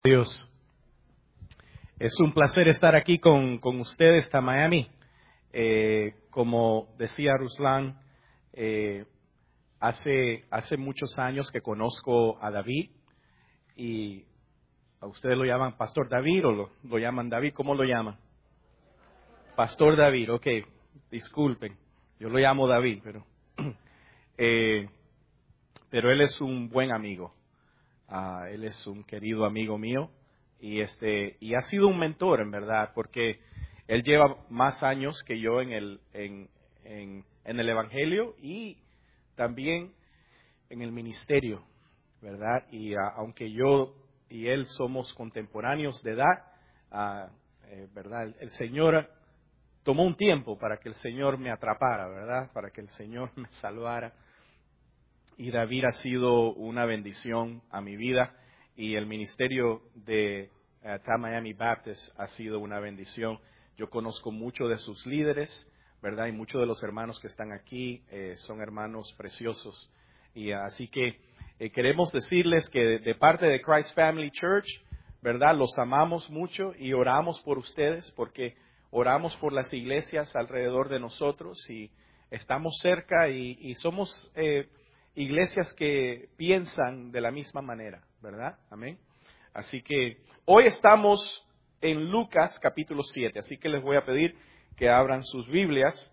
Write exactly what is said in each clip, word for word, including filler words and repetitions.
Dios, es un placer estar aquí con, con ustedes hasta Miami. Eh, como decía Ruslan, eh, hace, hace muchos años que conozco a David y a ustedes lo llaman Pastor David o lo, lo llaman David, ¿cómo lo llaman? Pastor David, ok, disculpen, yo lo llamo David, pero, eh, pero él es un buen amigo. Uh, él es un querido amigo mío y este y ha sido un mentor en verdad porque él lleva más años que yo en el en, en, en el evangelio y también en el ministerio, verdad, y uh, aunque yo y él somos contemporáneos de edad, uh, eh, verdad, el, el Señor tomó un tiempo para que el Señor me atrapara, verdad, para que el Señor me salvara. Y David ha sido una bendición a mi vida y el ministerio de uh, Tam Miami Baptist ha sido una bendición. Yo conozco muchos de sus líderes, ¿verdad? Y muchos de los hermanos que están aquí eh, son hermanos preciosos. Y uh, así que eh, queremos decirles que de, de parte de Christ Family Church, ¿verdad? Los amamos mucho y oramos por ustedes porque oramos por las iglesias alrededor de nosotros y estamos cerca y, y somos... Eh, iglesias que piensan de la misma manera, ¿verdad? Amén. Así que hoy estamos en Lucas capítulo siete, así que les voy a pedir que abran sus Biblias.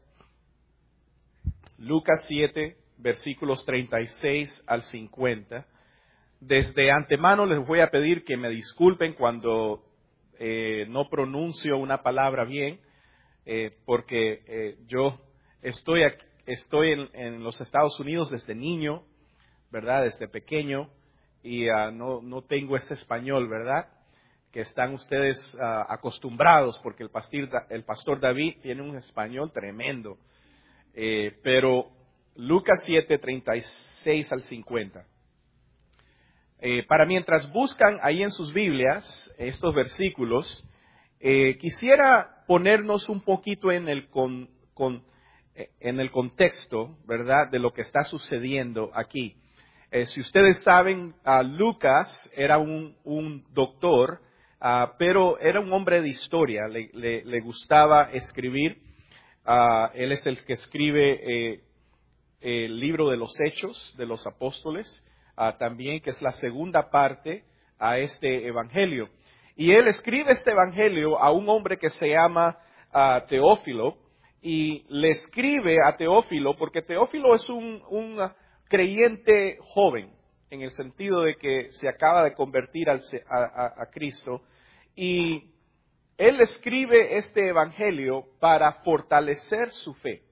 Lucas siete, versículos treinta y seis al cincuenta. Desde antemano les voy a pedir que me disculpen cuando eh, no pronuncio una palabra bien, eh, porque eh, yo estoy aquí. Estoy en, en los Estados Unidos desde niño, ¿verdad? Desde pequeño y uh, no, no tengo ese español, ¿verdad? Que están ustedes uh, acostumbrados porque el pastor, el pastor David tiene un español tremendo. Eh, pero Lucas siete, treinta y seis al cincuenta. Eh, para mientras buscan ahí en sus Biblias estos versículos, eh, quisiera ponernos un poquito en el con, con en el contexto, ¿verdad?, de lo que está sucediendo aquí. Eh, si ustedes saben, uh, Lucas era un, un doctor, uh, pero era un hombre de historia, le, le, le gustaba escribir. Uh, él es el que escribe eh, el libro de los Hechos de los Apóstoles, uh, también, que es la segunda parte a este evangelio. Y él escribe este evangelio a un hombre que se llama uh, Teófilo, y le escribe a Teófilo porque Teófilo es un, un creyente joven, en el sentido de que se acaba de convertir al, a, a, a Cristo, y él escribe este evangelio para fortalecer su fe,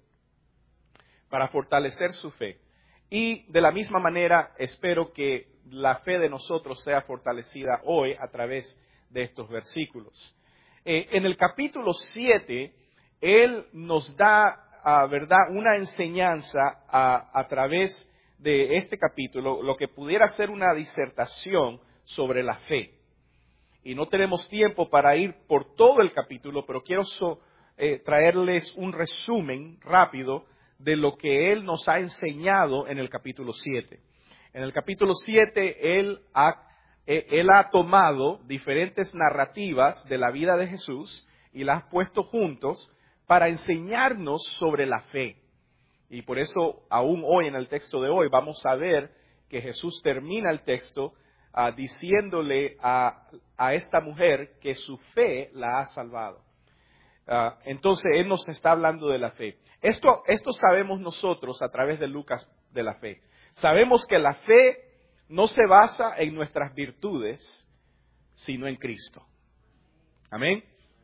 para fortalecer su fe. Y de la misma manera espero que la fe de nosotros sea fortalecida hoy a través de estos versículos. Eh, en el capítulo siete, él nos da, uh, ¿verdad?, una enseñanza a, a través de este capítulo, lo que pudiera ser una disertación sobre la fe. Y no tenemos tiempo para ir por todo el capítulo, pero quiero so, eh, traerles un resumen rápido de lo que él nos ha enseñado en el capítulo siete. En el capítulo siete, él ha, eh, él ha tomado diferentes narrativas de la vida de Jesús y las ha puesto juntos para enseñarnos sobre la fe. Y por eso, aún hoy en el texto de hoy, vamos a ver que Jesús termina el texto uh, diciéndole a, a esta mujer que su fe la ha salvado. Uh, entonces, Él nos está hablando de la fe. Esto, esto sabemos nosotros a través de Lucas de la fe. Sabemos que la fe no se basa en nuestras virtudes, sino en Cristo. Amén.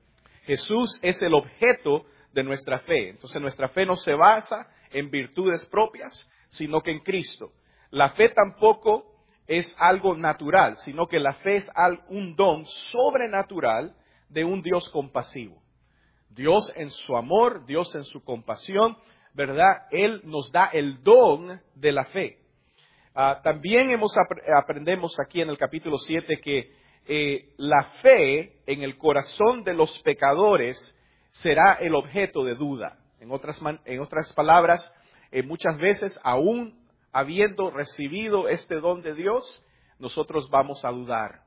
Jesús es el objeto de nuestra fe. Entonces nuestra fe no se basa en virtudes propias, sino que en Cristo. La fe tampoco es algo natural, sino que la fe es un don sobrenatural de un Dios compasivo. Dios en su amor, Dios en su compasión, ¿verdad? Él nos da el don de la fe. Uh, también hemos ap- aprendemos aquí en el capítulo siete que eh, la fe en el corazón de los pecadores será el objeto de duda. En otras, man- en otras palabras, eh, muchas veces, aún habiendo recibido este don de Dios, nosotros vamos a dudar,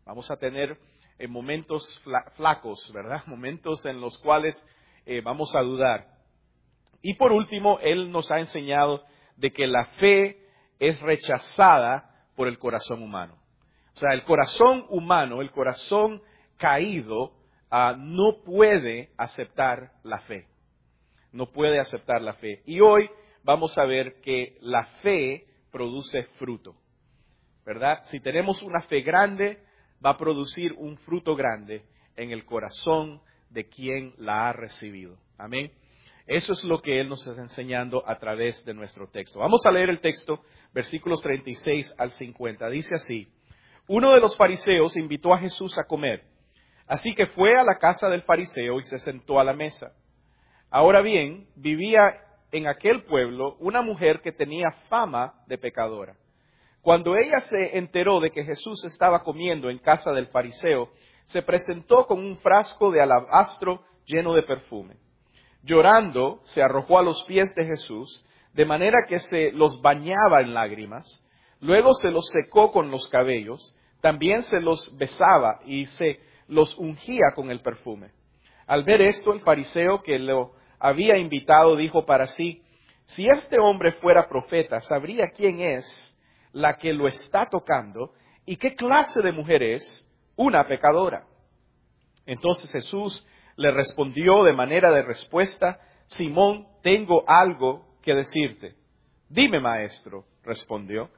Vamos a tener eh, momentos fla- flacos, ¿verdad? Momentos en los cuales eh, vamos a dudar. Y por último, Él nos ha enseñado de que la fe es rechazada por el corazón humano. O sea, el corazón humano, el corazón caído, uh, no puede aceptar la fe. No puede aceptar la fe. Y hoy vamos a ver que la fe produce fruto, ¿verdad? Si tenemos una fe grande, va a producir un fruto grande en el corazón de quien la ha recibido. Amén. Eso es lo que Él nos está enseñando a través de nuestro texto. Vamos a leer el texto, versículos treinta y seis al cincuenta. Dice así: uno de los fariseos invitó a Jesús a comer. Así que fue a la casa del fariseo y se sentó a la mesa. Ahora bien, vivía en aquel pueblo una mujer que tenía fama de pecadora. Cuando ella se enteró de que Jesús estaba comiendo en casa del fariseo, se presentó con un frasco de alabastro lleno de perfume. Llorando, se arrojó a los pies de Jesús, de manera que se los bañaba en lágrimas. Luego se los secó con los cabellos, también se los besaba y se los ungía con el perfume. Al ver esto, el fariseo que lo había invitado dijo para sí: si este hombre fuera profeta, sabría quién es la que lo está tocando y qué clase de mujer es, una pecadora. Entonces Jesús le respondió de manera de respuesta: Simón, tengo algo que decirte. Dime, maestro, respondió.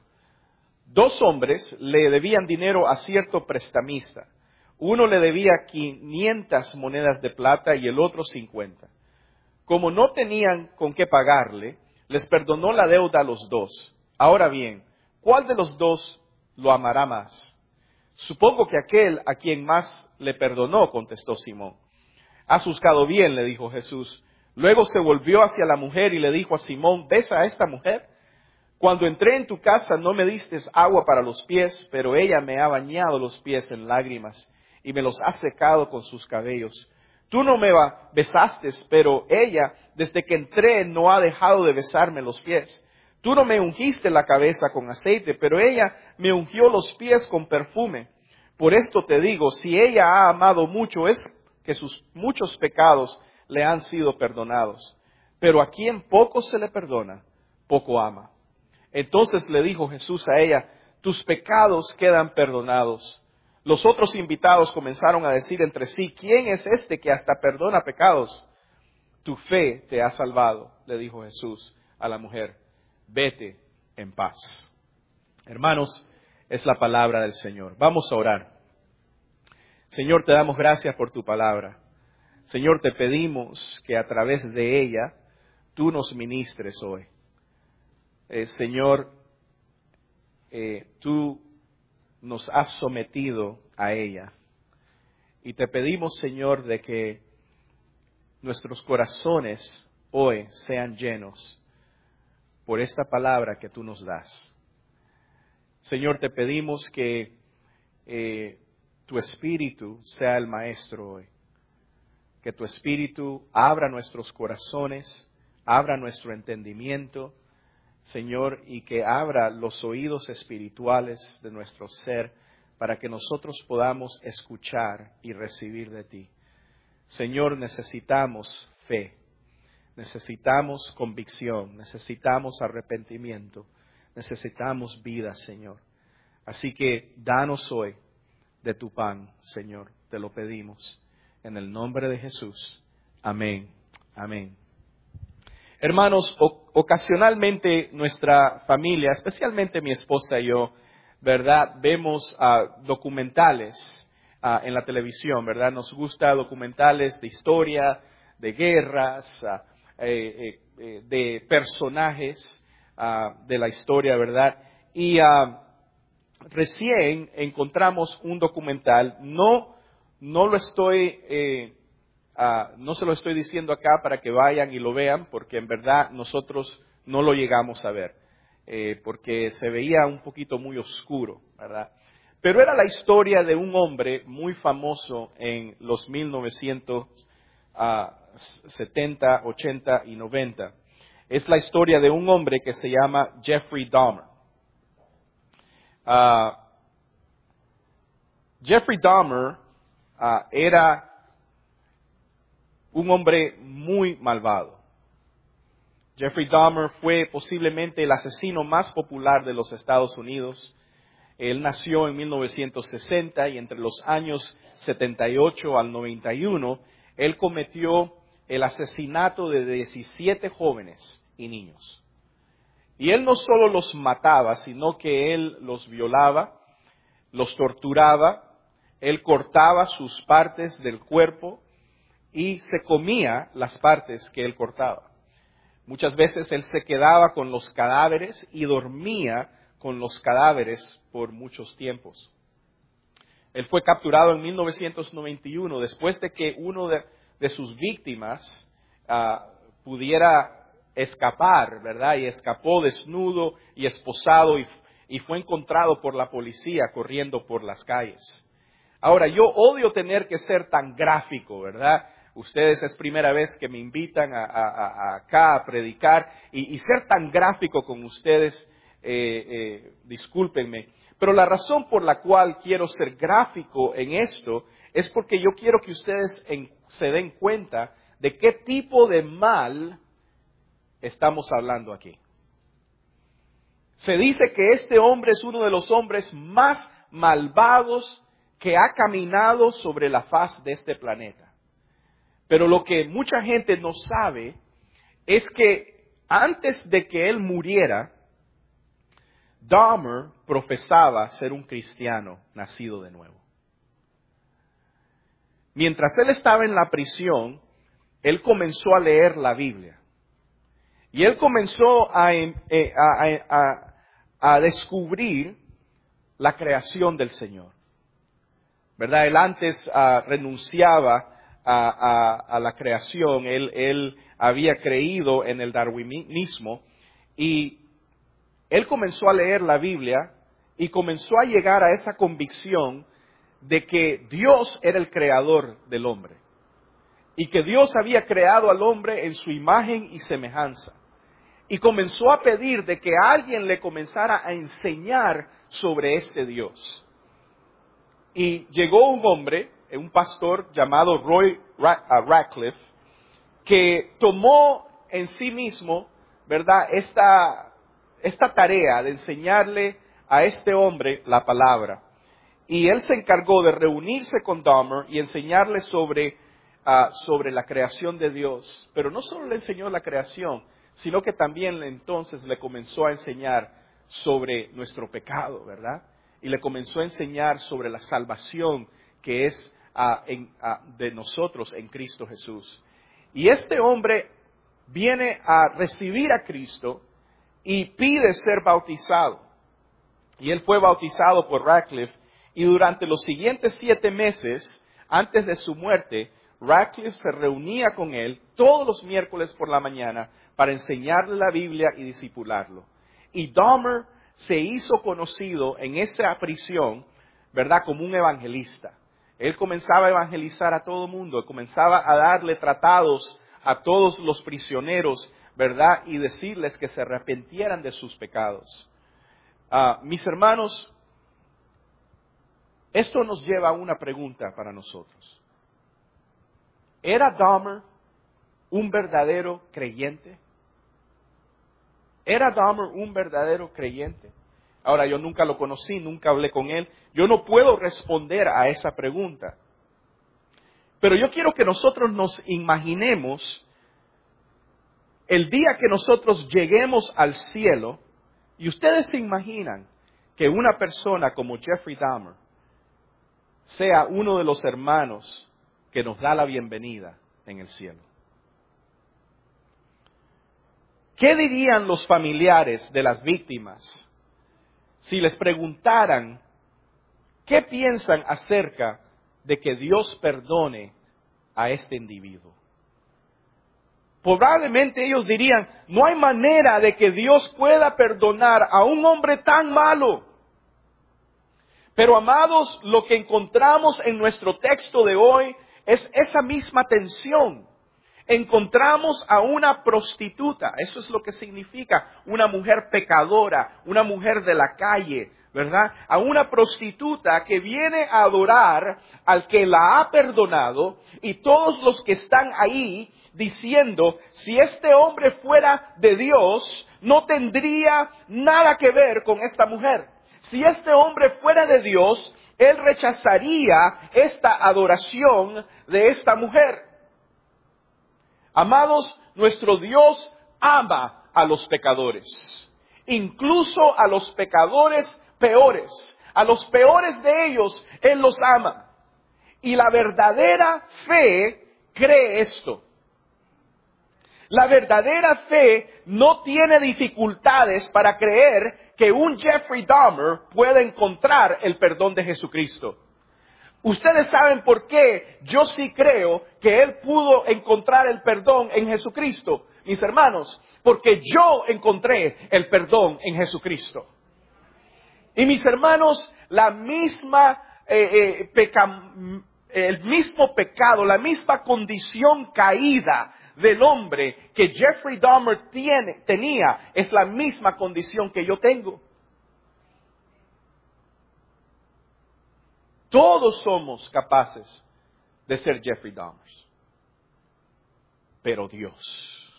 Dos hombres le debían dinero a cierto prestamista. Uno le debía quinientas monedas de plata y el otro cincuenta. Como no tenían con qué pagarle, les perdonó la deuda a los dos. Ahora bien, ¿cuál de los dos lo amará más? Supongo que aquel a quien más le perdonó, contestó Simón. Has juzgado bien, le dijo Jesús. Luego se volvió hacia la mujer y le dijo a Simón: ¿ves a esta mujer? Cuando entré en tu casa no me diste agua para los pies, pero ella me ha bañado los pies en lágrimas y me los ha secado con sus cabellos. Tú no me besaste, pero ella, desde que entré, no ha dejado de besarme los pies. Tú no me ungiste la cabeza con aceite, pero ella me ungió los pies con perfume. Por esto te digo, si ella ha amado mucho, es que sus muchos pecados le han sido perdonados. Pero a quien poco se le perdona, poco ama. Entonces le dijo Jesús a ella: tus pecados quedan perdonados. Los otros invitados comenzaron a decir entre sí: ¿quién es este que hasta perdona pecados? Tu fe te ha salvado, le dijo Jesús a la mujer. Vete en paz. Hermanos, es la palabra del Señor. Vamos a orar. Señor, te damos gracias por tu palabra. Señor, te pedimos que a través de ella tú nos ministres hoy. Eh, Señor, eh, tú nos has sometido a ella. Y te pedimos, Señor, de que nuestros corazones hoy sean llenos por esta palabra que tú nos das. Señor, te pedimos que eh, tu Espíritu sea el Maestro hoy. Que tu Espíritu abra nuestros corazones, abra nuestro entendimiento, Señor, y que abra los oídos espirituales de nuestro ser para que nosotros podamos escuchar y recibir de ti. Señor, necesitamos fe, necesitamos convicción, necesitamos arrepentimiento, necesitamos vida, Señor. Así que danos hoy de tu pan, Señor, te lo pedimos. En el nombre de Jesús. Amén. Amén. Hermanos, ocasionalmente nuestra familia, especialmente mi esposa y yo, ¿verdad? Vemos uh, documentales uh, en la televisión, ¿verdad? Nos gusta documentales de historia, de guerras, uh, eh, eh, de personajes uh, de la historia, ¿verdad? Y uh, recién encontramos un documental, no, no lo estoy... Eh, Uh, no se lo estoy diciendo acá para que vayan y lo vean, porque en verdad nosotros no lo llegamos a ver, eh, porque se veía un poquito muy oscuro, ¿verdad? Pero era la historia de un hombre muy famoso en los mil novecientos setenta, ochenta y noventa. Es la historia de un hombre que se llama Jeffrey Dahmer. Uh, Jeffrey Dahmer uh, era un hombre muy malvado. Jeffrey Dahmer fue posiblemente el asesino más popular de los Estados Unidos. Él nació en mil novecientos sesenta y entre los años setenta y ocho al noventa y uno, él cometió el asesinato de diecisiete jóvenes y niños. Y él no solo los mataba, sino que él los violaba, los torturaba, él cortaba sus partes del cuerpo y se comía las partes que él cortaba. Muchas veces él se quedaba con los cadáveres y dormía con los cadáveres por muchos tiempos. Él fue capturado en mil novecientos noventa y uno después de que uno de, de sus víctimas uh, pudiera escapar, ¿verdad? Y escapó desnudo y esposado y, y fue encontrado por la policía corriendo por las calles. Ahora, yo odio tener que ser tan gráfico, ¿verdad? Ustedes es primera vez que me invitan a, a, a acá a predicar y, y ser tan gráfico con ustedes, eh, eh, discúlpenme. Pero la razón por la cual quiero ser gráfico en esto es porque yo quiero que ustedes en, se den cuenta de qué tipo de mal estamos hablando aquí. Se dice que este hombre es uno de los hombres más malvados que ha caminado sobre la faz de este planeta. Pero lo que mucha gente no sabe es que antes de que él muriera, Dahmer profesaba ser un cristiano nacido de nuevo. Mientras él estaba en la prisión, él comenzó a leer la Biblia. Y él comenzó a, a, a, a descubrir la creación del Señor. ¿Verdad? Él antes uh, renunciaba A, a, a la creación, él, él había creído en el darwinismo y él comenzó a leer la Biblia y comenzó a llegar a esa convicción de que Dios era el creador del hombre y que Dios había creado al hombre en su imagen y semejanza. Y comenzó a pedir de que alguien le comenzara a enseñar sobre este Dios. Y llegó un hombre, un pastor llamado Roy Ratcliffe, que tomó en sí mismo, ¿verdad?, esta, esta tarea de enseñarle a este hombre la palabra. Y él se encargó de reunirse con Dahmer y enseñarle sobre, uh, sobre la creación de Dios. Pero no solo le enseñó la creación, sino que también entonces le comenzó a enseñar sobre nuestro pecado, ¿verdad? Y le comenzó a enseñar sobre la salvación que es uh, en, uh, de nosotros en Cristo Jesús. Y este hombre viene a recibir a Cristo y pide ser bautizado. Y él fue bautizado por Ratcliffe y durante los siguientes siete meses, antes de su muerte, Ratcliffe se reunía con él todos los miércoles por la mañana para enseñarle la Biblia y discipularlo. Y Dahmer se hizo conocido en esa prisión, ¿verdad?, como un evangelista. Él comenzaba a evangelizar a todo el mundo, comenzaba a darle tratados a todos los prisioneros, ¿verdad?, y decirles que se arrepintieran de sus pecados. Uh, mis hermanos, esto nos lleva a una pregunta para nosotros. ¿Era Dahmer un verdadero creyente? ¿Era Dahmer un verdadero creyente? Ahora, yo nunca lo conocí, nunca hablé con él. Yo no puedo responder a esa pregunta. Pero yo quiero que nosotros nos imaginemos el día que nosotros lleguemos al cielo y ustedes se imaginan que una persona como Jeffrey Dahmer sea uno de los hermanos que nos da la bienvenida en el cielo. ¿Qué dirían los familiares de las víctimas si les preguntaran qué piensan acerca de que Dios perdone a este individuo? Probablemente ellos dirían, no hay manera de que Dios pueda perdonar a un hombre tan malo. Pero amados, lo que encontramos en nuestro texto de hoy es esa misma tensión. Encontramos a una prostituta, eso es lo que significa una mujer pecadora, una mujer de la calle, ¿verdad? A una prostituta que viene a adorar al que la ha perdonado, y todos los que están ahí diciendo, si este hombre fuera de Dios, no tendría nada que ver con esta mujer. Si este hombre fuera de Dios, él rechazaría esta adoración de esta mujer. Amados, nuestro Dios ama a los pecadores, incluso a los pecadores peores. A los peores de ellos, Él los ama. Y la verdadera fe cree esto. La verdadera fe no tiene dificultades para creer que un Jeffrey Dahmer puede encontrar el perdón de Jesucristo. Ustedes saben por qué yo sí creo que él pudo encontrar el perdón en Jesucristo, mis hermanos, porque yo encontré el perdón en Jesucristo. Y mis hermanos, la misma eh, eh, peca, el mismo pecado, la misma condición caída del hombre que Jeffrey Dahmer tiene, tenía, es la misma condición que yo tengo. Todos somos capaces de ser Jeffrey Dahmer, pero Dios.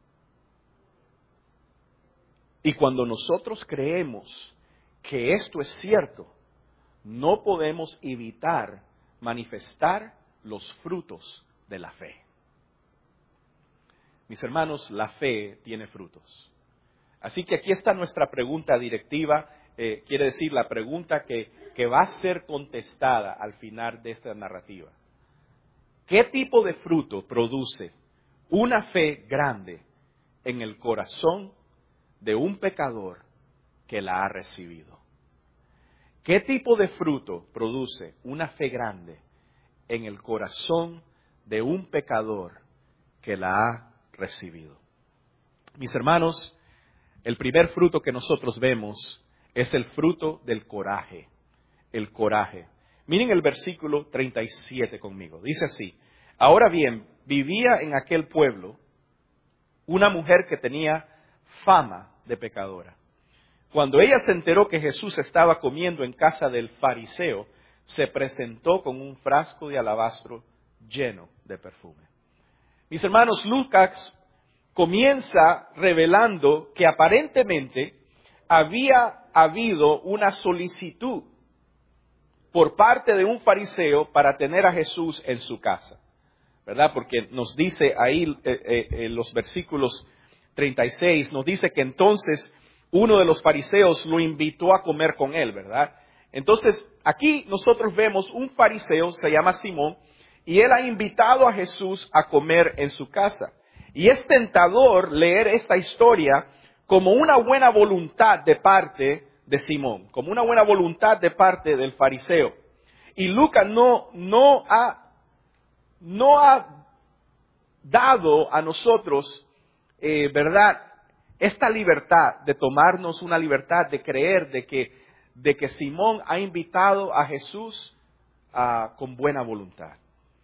Y cuando nosotros creemos que esto es cierto, no podemos evitar manifestar los frutos de la fe. Mis hermanos, la fe tiene frutos. Así que aquí está nuestra pregunta directiva, eh, quiere decir la pregunta que, que va a ser contestada al final de esta narrativa. ¿Qué tipo de fruto produce una fe grande en el corazón de un pecador que la ha recibido? ¿Qué tipo de fruto produce una fe grande en el corazón de un pecador que la ha recibido? Mis hermanos, el primer fruto que nosotros vemos es el fruto del coraje. El coraje. Miren el versículo treinta y siete conmigo. Dice así: ahora bien, vivía en aquel pueblo una mujer que tenía fama de pecadora. Cuando ella se enteró que Jesús estaba comiendo en casa del fariseo, se presentó con un frasco de alabastro lleno de perfume. Mis hermanos, Lucas comienza revelando que aparentemente había habido una solicitud por parte de un fariseo para tener a Jesús en su casa, ¿verdad? Porque nos dice ahí eh, eh, en los versículos treinta y seis, nos dice que entonces uno de los fariseos lo invitó a comer con él, ¿verdad? Entonces, aquí nosotros vemos un fariseo, se llama Simón, y él ha invitado a Jesús a comer en su casa. Y es tentador leer esta historia como una buena voluntad de parte de Simón, como una buena voluntad de parte del fariseo. Y Lucas no, no, ha, no ha dado a nosotros, eh, ¿verdad?, esta libertad de tomarnos una libertad de creer de que, de que Simón ha invitado a Jesús uh, con buena voluntad.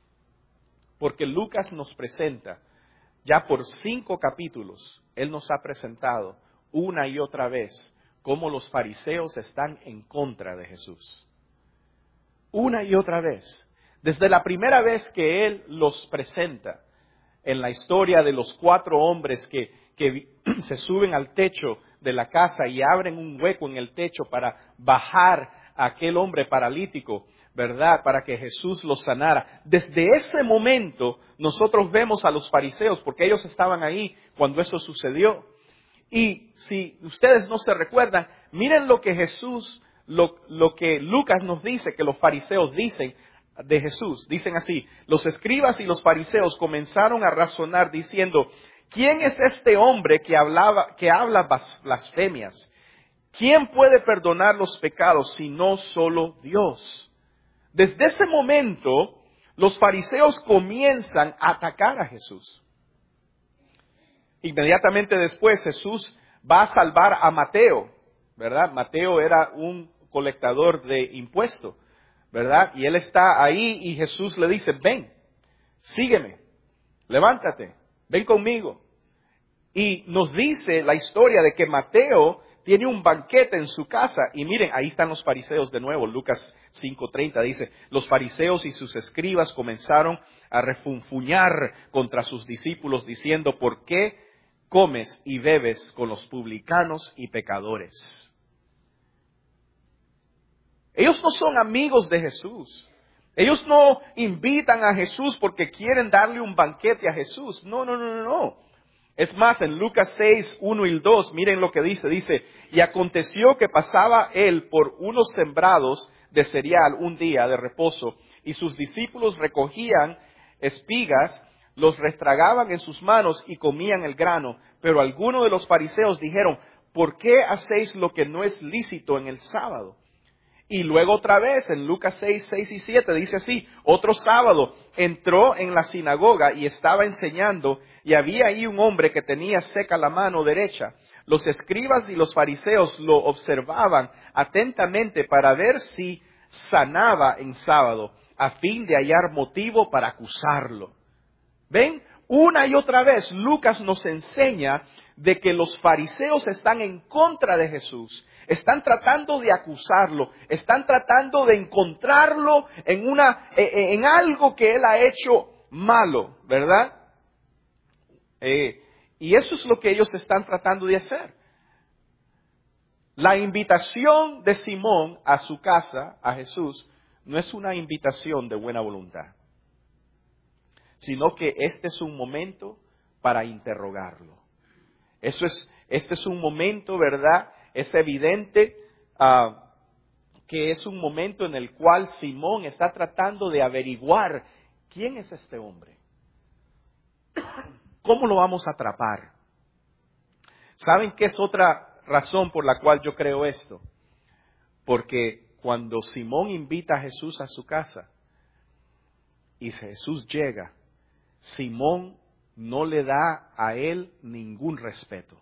Porque Lucas nos presenta, ya por cinco capítulos, él nos ha presentado una y otra vez cómo los fariseos están en contra de Jesús. Una y otra vez. Desde la primera vez que él los presenta en la historia de los cuatro hombres que, que se suben al techo de la casa y abren un hueco en el techo para bajar a aquel hombre paralítico, ¿verdad?, para que Jesús los sanara. Desde ese momento nosotros vemos a los fariseos, porque ellos estaban ahí cuando eso sucedió. Y si ustedes no se recuerdan, miren lo que Jesús, lo, lo que Lucas nos dice que los fariseos dicen de Jesús. Dicen así: los escribas y los fariseos comenzaron a razonar diciendo, ¿quién es este hombre que hablaba, que habla blasfemias? ¿Quién puede perdonar los pecados si no solo Dios? Desde ese momento, los fariseos comienzan a atacar a Jesús. Inmediatamente después, Jesús va a salvar a Mateo, ¿verdad? Mateo era un colectador de impuestos, ¿verdad? Y él está ahí y Jesús le dice, ven, sígueme, levántate, ven conmigo. Y nos dice la historia de que Mateo tiene un banquete en su casa. Y miren, ahí están los fariseos de nuevo. Lucas cinco treinta dice, los fariseos y sus escribas comenzaron a refunfuñar contra sus discípulos diciendo, ¿por qué comes y bebes con los publicanos y pecadores? Ellos no son amigos de Jesús. Ellos no invitan a Jesús porque quieren darle un banquete a Jesús. No, no, no, no, no. Es más, en Lucas seis, uno y dos, miren lo que dice. Dice, y aconteció que pasaba él por unos sembrados de cereal un día de reposo, y sus discípulos recogían espigas, los restragaban en sus manos y comían el grano. Pero algunos de los fariseos dijeron, ¿por qué hacéis lo que no es lícito en el sábado? Y luego otra vez en Lucas seis, seis y siete dice así, otro sábado entró en la sinagoga y estaba enseñando y había ahí un hombre que tenía seca la mano derecha. Los escribas y los fariseos lo observaban atentamente para ver si sanaba en sábado, a fin de hallar motivo para acusarlo. ¿Ven? Una y otra vez Lucas nos enseña de que los fariseos están en contra de Jesús. Están tratando de acusarlo, están tratando de encontrarlo en una, en algo que él ha hecho malo, ¿verdad? Eh, y eso es lo que ellos están tratando de hacer. La invitación de Simón a su casa, a Jesús, no es una invitación de buena voluntad, sino que este es un momento para interrogarlo. Eso es, este es un momento, ¿verdad? Es evidente uh, que es un momento en el cual Simón está tratando de averiguar quién es este hombre. ¿Cómo lo vamos a atrapar? ¿Saben qué es otra razón por la cual yo creo esto? Porque cuando Simón invita a Jesús a su casa y Jesús llega, Simón no le da a él ningún respeto.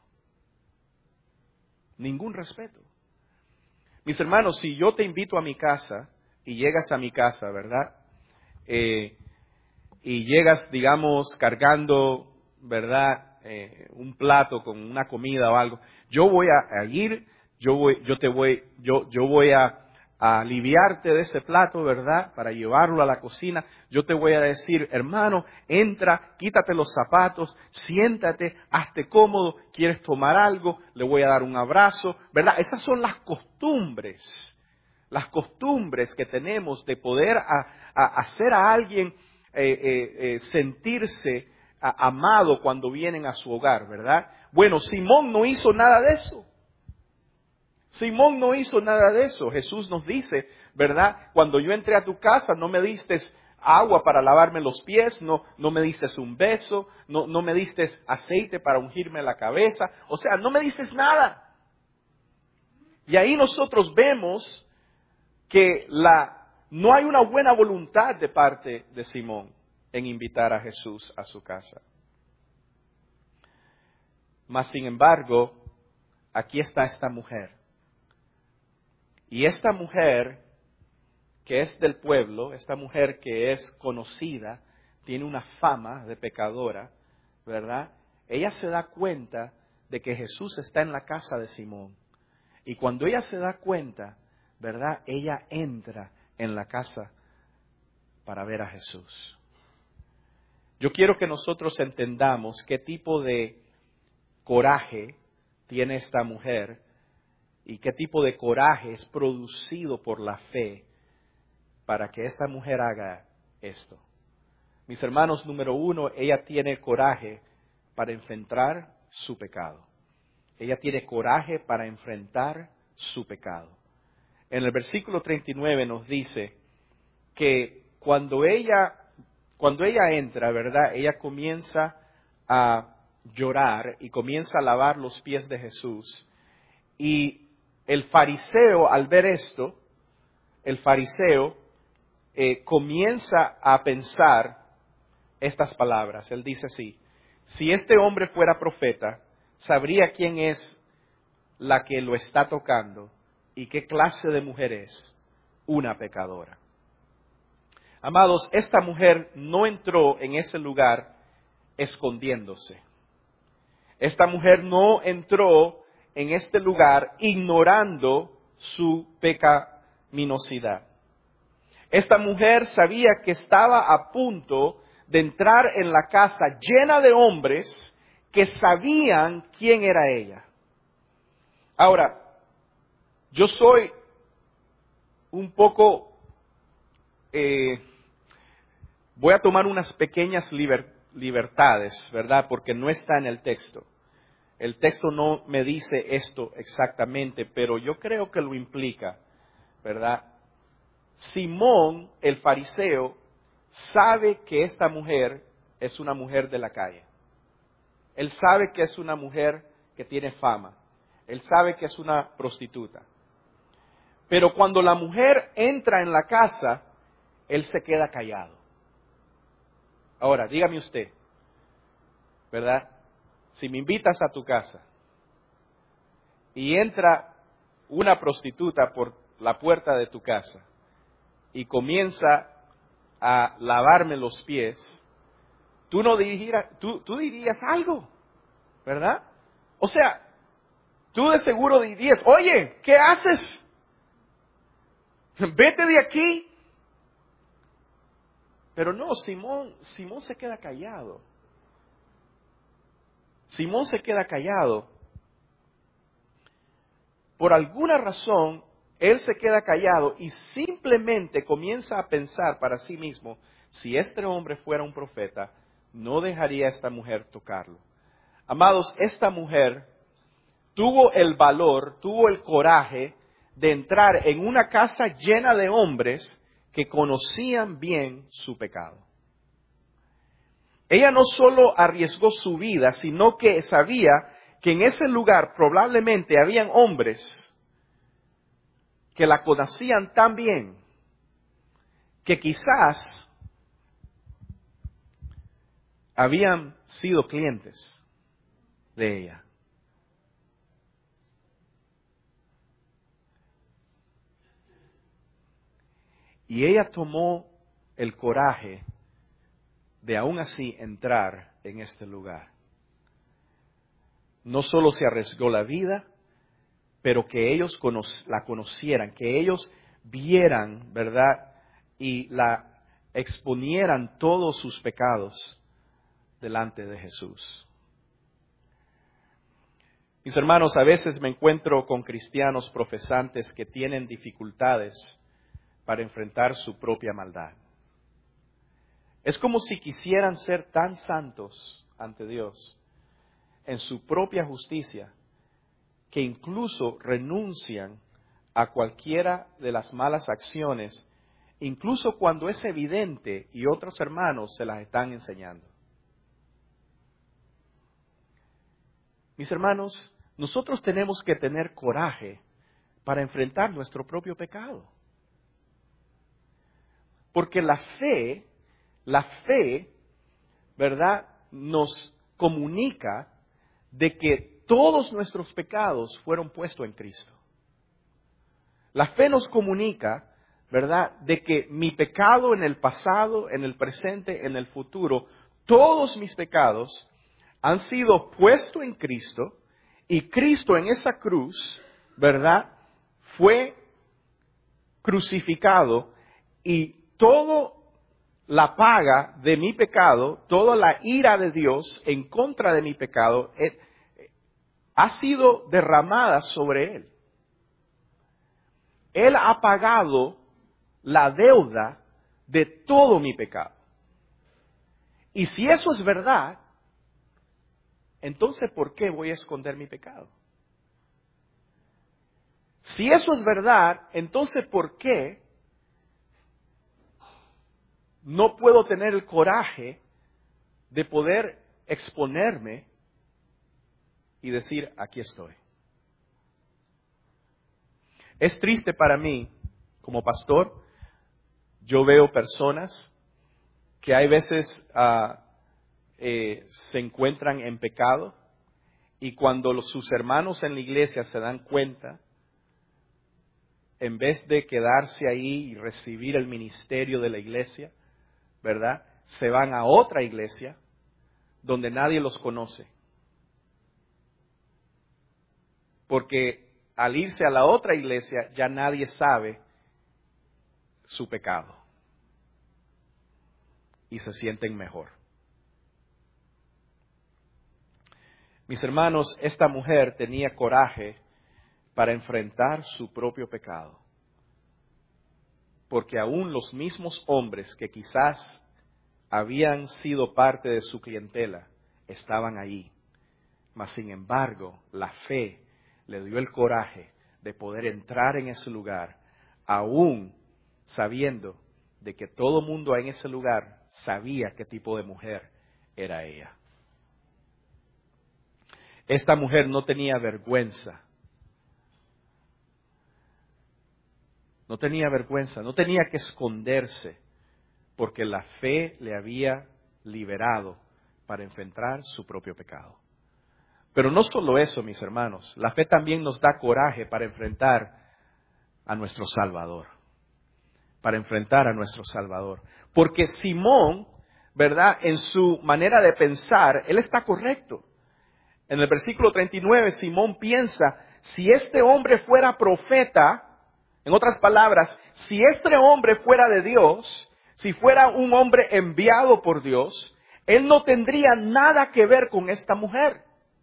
Ningún respeto. Mis hermanos, si yo te invito a mi casa y llegas a mi casa, ¿verdad? Eh, y llegas, digamos, cargando, ¿verdad? Eh, un plato con una comida o algo. Yo voy a, a ir, yo voy, yo te voy, yo, yo voy a, a aliviarte de ese plato, ¿verdad? Para llevarlo a la cocina. Yo te voy a decir, hermano, entra, quítate los zapatos, siéntate, hazte cómodo, quieres tomar algo, le voy a dar un abrazo, ¿verdad? Esas son las costumbres, las costumbres que tenemos de poder a, a hacer a alguien eh, eh, eh, sentirse a, amado cuando vienen a su hogar, ¿verdad? Bueno, Simón no hizo nada de eso. Simón no hizo nada de eso. Jesús nos dice, ¿verdad? Cuando yo entré a tu casa no me diste agua para lavarme los pies, no, no me diste un beso, no, no me diste aceite para ungirme la cabeza. O sea, no me diste nada. Y ahí nosotros vemos que la, no hay una buena voluntad de parte de Simón en invitar a Jesús a su casa. Mas, sin embargo, aquí está esta mujer. Y esta mujer que es del pueblo, esta mujer que es conocida, tiene una fama de pecadora, ¿verdad? Ella se da cuenta de que Jesús está en la casa de Simón. Y cuando ella se da cuenta, ¿verdad? Ella entra en la casa para ver a Jesús. Yo quiero que nosotros entendamos qué tipo de coraje tiene esta mujer y qué tipo de coraje es producido por la fe para que esta mujer haga esto. Mis hermanos, número uno, ella tiene coraje para enfrentar su pecado. Ella tiene coraje para enfrentar su pecado. En el versículo treinta y nueve nos dice que cuando ella, cuando ella entra, ¿verdad? Ella comienza a llorar y comienza a lavar los pies de Jesús. Y el fariseo, al ver esto, el fariseo eh, comienza a pensar estas palabras. Él dice así, si este hombre fuera profeta, sabría quién es la que lo está tocando y qué clase de mujer es, una pecadora. Amados, esta mujer no entró en ese lugar escondiéndose. Esta mujer no entró en este lugar ignorando su pecaminosidad. Esta mujer sabía que estaba a punto de entrar en la casa llena de hombres que sabían quién era ella. Ahora, yo soy un poco, eh, voy a tomar unas pequeñas liber, libertades, ¿verdad? Porque no está en el texto. El texto no me dice esto exactamente, pero yo creo que lo implica, ¿verdad? Simón, el fariseo, sabe que esta mujer es una mujer de la calle. Él sabe que es una mujer que tiene fama. Él sabe que es una prostituta. Pero cuando la mujer entra en la casa, él se queda callado. Ahora, dígame usted, ¿verdad? Si me invitas a tu casa y entra una prostituta por la puerta de tu casa y comienza a lavarme los pies, tú no dirías, tú, tú dirías algo, ¿verdad? O sea, tú de seguro dirías, oye, ¿qué haces? Vete de aquí. Pero no, Simón, Simón se queda callado. Simón se queda callado. Por alguna razón, él se queda callado y simplemente comienza a pensar para sí mismo, si este hombre fuera un profeta, no dejaría a esta mujer tocarlo. Amados, esta mujer tuvo el valor, tuvo el coraje de entrar en una casa llena de hombres que conocían bien su pecado. Ella no solo arriesgó su vida, sino que sabía que en ese lugar probablemente habían hombres que la conocían tan bien que quizás habían sido clientes de ella. Y ella tomó el coraje de aún así entrar en este lugar. No solo se arriesgó la vida, pero que ellos la conocieran, que ellos vieran, ¿verdad? Y la exponieran todos sus pecados delante de Jesús. Mis hermanos, a veces me encuentro con cristianos profesantes que tienen dificultades para enfrentar su propia maldad. Es como si quisieran ser tan santos ante Dios en su propia justicia que incluso renuncian a cualquiera de las malas acciones, incluso cuando es evidente y otros hermanos se las están enseñando. Mis hermanos, nosotros tenemos que tener coraje para enfrentar nuestro propio pecado. Porque la fe, la fe, ¿verdad?, nos comunica de que todos nuestros pecados fueron puestos en Cristo. La fe nos comunica, ¿verdad?, de que mi pecado en el pasado, en el presente, en el futuro, todos mis pecados han sido puestos en Cristo y Cristo en esa cruz, ¿verdad?, fue crucificado y toda la paga de mi pecado, toda la ira de Dios en contra de mi pecado, eh, ha sido derramada sobre Él. Él ha pagado la deuda de todo mi pecado. Y si eso es verdad, entonces ¿por qué voy a esconder mi pecado? Si eso es verdad, entonces ¿por qué no puedo tener el coraje de poder exponerme y decir, aquí estoy? Es triste para mí, como pastor, yo veo personas que hay veces uh, eh, se encuentran en pecado y cuando los, sus hermanos en la iglesia se dan cuenta, en vez de quedarse ahí y recibir el ministerio de la iglesia, ¿verdad?, se van a otra iglesia donde nadie los conoce. porque al irse a la otra iglesia ya nadie sabe su pecado y se sienten mejor. Mis hermanos, esta mujer tenía coraje para enfrentar su propio pecado, porque aún los mismos hombres que quizás habían sido parte de su clientela estaban allí, mas sin embargo la fe le dio el coraje de poder entrar en ese lugar, aún sabiendo de que todo mundo en ese lugar sabía qué tipo de mujer era ella. Esta mujer no tenía vergüenza. No tenía vergüenza, no tenía que esconderse, porque la fe le había liberado para enfrentar su propio pecado. Pero no solo eso, mis hermanos, la fe también nos da coraje para enfrentar a nuestro Salvador. Para enfrentar a nuestro Salvador. Porque Simón, ¿verdad? En su manera de pensar, él está correcto. En el versículo treinta y nueve, Simón piensa, si este hombre fuera profeta, en otras palabras, si este hombre fuera de Dios, si fuera un hombre enviado por Dios, él no tendría nada que ver con esta mujer.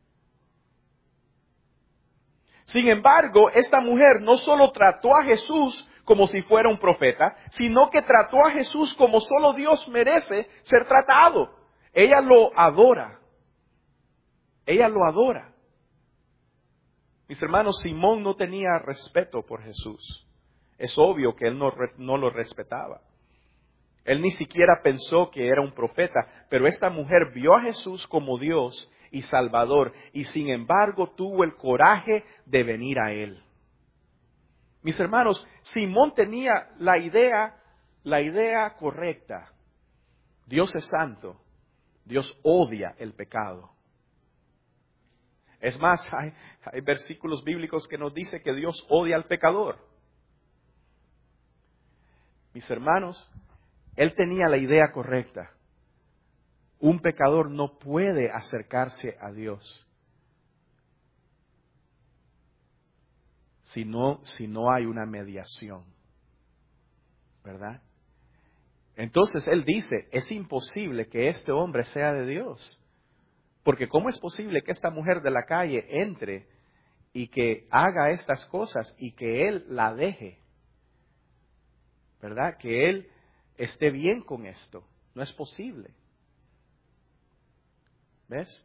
Sin embargo, esta mujer no solo trató a Jesús como si fuera un profeta, sino que trató a Jesús como solo Dios merece ser tratado. Ella lo adora. Ella lo adora. Mis hermanos, Simón no tenía respeto por Jesús. Es obvio que él no, no lo respetaba. Él ni siquiera pensó que era un profeta, pero esta mujer vio a Jesús como Dios y Salvador, y sin embargo tuvo el coraje de venir a él. Mis hermanos, Simón tenía la idea, la idea correcta. Dios es santo. Dios odia el pecado. Es más, hay, hay versículos bíblicos que nos dicen que Dios odia al pecador. Mis hermanos, él tenía la idea correcta. Un pecador no puede acercarse a Dios si no, si no hay una mediación, ¿verdad? Entonces él dice, es imposible que este hombre sea de Dios, porque ¿cómo es posible que esta mujer de la calle entre y que haga estas cosas y que él la deje? ¿Verdad? Que él esté bien con esto. No es posible. ¿Ves?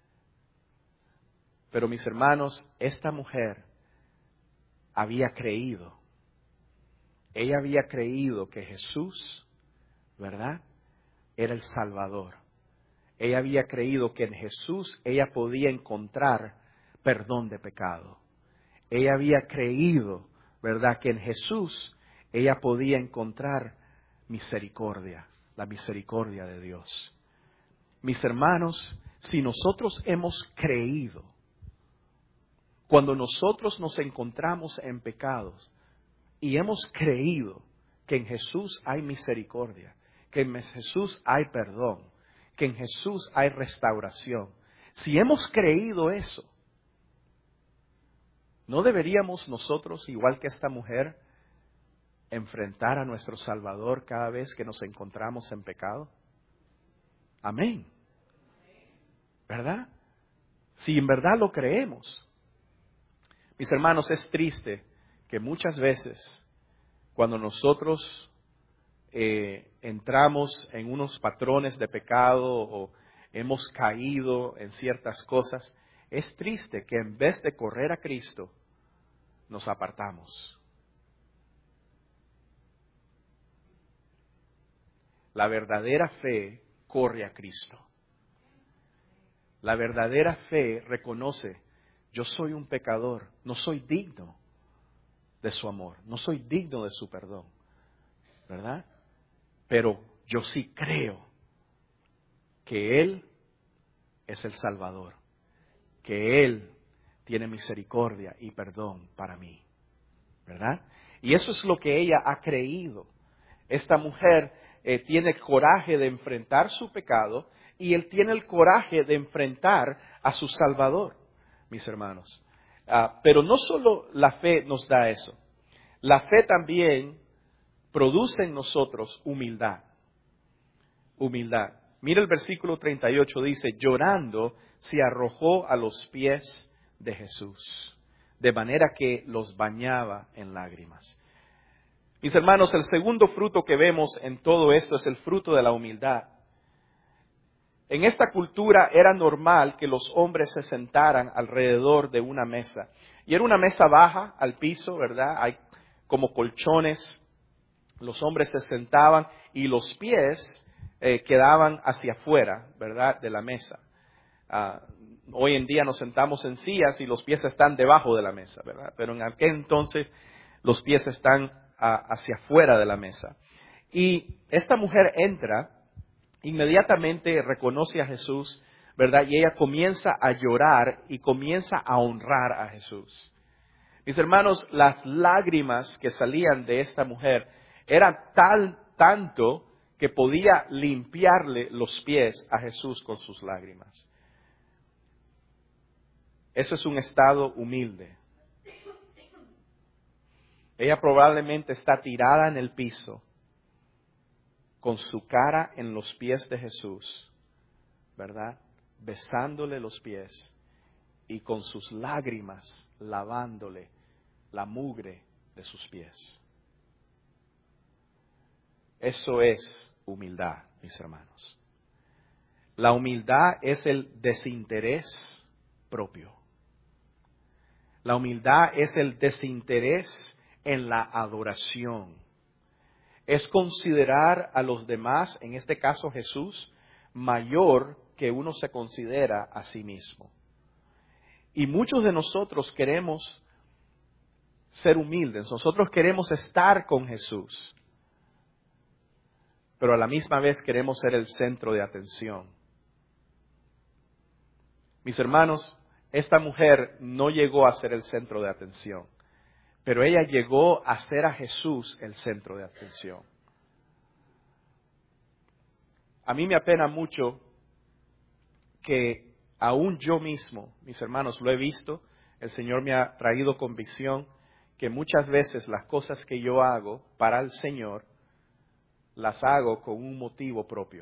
Pero mis hermanos, esta mujer había creído. Ella había creído que Jesús, ¿verdad?, era el Salvador. Ella había creído que en Jesús ella podía encontrar perdón de pecado. Ella había creído, ¿verdad?, que en Jesús ella podía encontrar misericordia, la misericordia de Dios. Mis hermanos, si nosotros hemos creído, cuando nosotros nos encontramos en pecados y hemos creído que en Jesús hay misericordia, que en Jesús hay perdón, que en Jesús hay restauración, si hemos creído eso, ¿no deberíamos nosotros, igual que esta mujer, enfrentar a nuestro Salvador cada vez que nos encontramos en pecado? Amén. ¿Verdad? Si en verdad lo creemos. Mis hermanos, es triste que muchas veces cuando nosotros eh, entramos en unos patrones de pecado o hemos caído en ciertas cosas, es triste que en vez de correr a Cristo, nos apartamos. La verdadera fe corre a Cristo. La verdadera fe reconoce, yo soy un pecador, no soy digno de su amor, no soy digno de su perdón, ¿verdad? Pero yo sí creo que Él es el Salvador, que Él tiene misericordia y perdón para mí, ¿verdad? Y eso es lo que ella ha creído. Esta mujer eh, tiene el coraje de enfrentar su pecado y él tiene el coraje de enfrentar a su Salvador, mis hermanos. Uh, pero no solo la fe nos da eso. La fe también produce en nosotros humildad. Humildad. Mira el versículo treinta y ocho, dice, llorando se arrojó a los pies de Jesús, de manera que los bañaba en lágrimas. Mis hermanos, el segundo fruto que vemos en todo esto es el fruto de la humildad. En esta cultura era normal que los hombres se sentaran alrededor de una mesa. Y era una mesa baja al piso, ¿verdad? Hay como colchones. Los hombres se sentaban y los pies eh, quedaban hacia afuera, ¿verdad? De la mesa. Uh, hoy en día nos sentamos en sillas y los pies están debajo de la mesa, ¿verdad? Pero en aquel entonces los pies están uh, hacia afuera de la mesa. Y esta mujer entra, inmediatamente reconoce a Jesús, ¿verdad? Y ella comienza a llorar y comienza a honrar a Jesús. Mis hermanos, las lágrimas que salían de esta mujer eran tal, tanto que podía limpiarle los pies a Jesús con sus lágrimas. Eso es un estado humilde. Ella probablemente está tirada en el piso, con su cara en los pies de Jesús, ¿verdad? Besándole los pies y con sus lágrimas lavándole la mugre de sus pies. Eso es humildad, mis hermanos. La humildad es el desinterés propio. La humildad es el desinterés en la adoración. Es considerar a los demás, en este caso Jesús, mayor que uno se considera a sí mismo. Y muchos de nosotros queremos ser humildes, nosotros queremos estar con Jesús, pero a la misma vez queremos ser el centro de atención. Mis hermanos, esta mujer no llegó a ser el centro de atención, pero ella llegó a ser a Jesús el centro de atención. A mí me apena mucho que aún yo mismo, mis hermanos, lo he visto, el Señor me ha traído convicción que muchas veces las cosas que yo hago para el Señor, las hago con un motivo propio,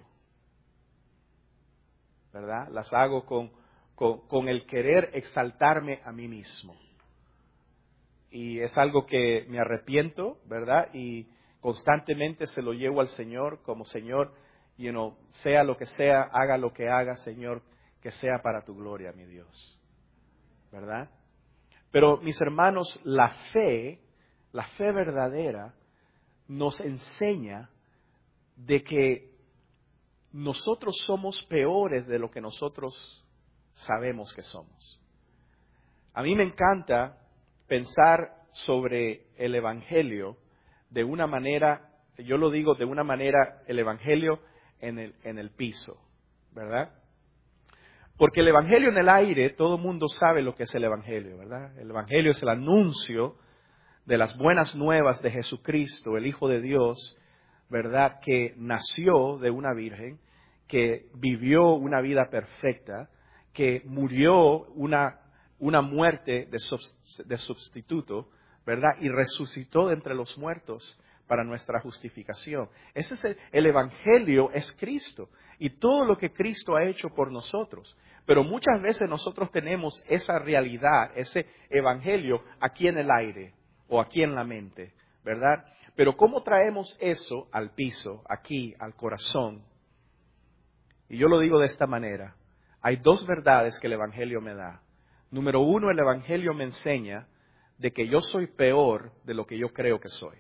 ¿verdad? Las hago con, con, con el querer exaltarme a mí mismo. Y es algo que me arrepiento, ¿verdad? Y constantemente se lo llevo al Señor como Señor, you know, sea lo que sea, haga lo que haga, Señor, que sea para tu gloria, mi Dios, ¿verdad? Pero mis hermanos, la fe, la fe verdadera, nos enseña de que nosotros somos peores de lo que nosotros sabemos que somos. A mí me encanta pensar sobre el Evangelio de una manera, yo lo digo de una manera, el Evangelio en el, en el piso, ¿verdad? Porque el Evangelio en el aire, todo el mundo sabe lo que es el Evangelio, ¿verdad? El Evangelio es el anuncio de las buenas nuevas de Jesucristo, el Hijo de Dios, ¿verdad? Que nació de una virgen, que vivió una vida perfecta, que murió una, una muerte de, sub, de sustituto, ¿verdad? Y resucitó de entre los muertos para nuestra justificación. Ese es el, el Evangelio, es Cristo y todo lo que Cristo ha hecho por nosotros. Pero muchas veces nosotros tenemos esa realidad, ese Evangelio aquí en el aire o aquí en la mente, ¿verdad? Pero ¿cómo traemos eso al piso, aquí, al corazón? Y yo lo digo de esta manera. Hay dos verdades que el Evangelio me da. Número uno, el Evangelio me enseña de que yo soy peor de lo que yo creo que soy.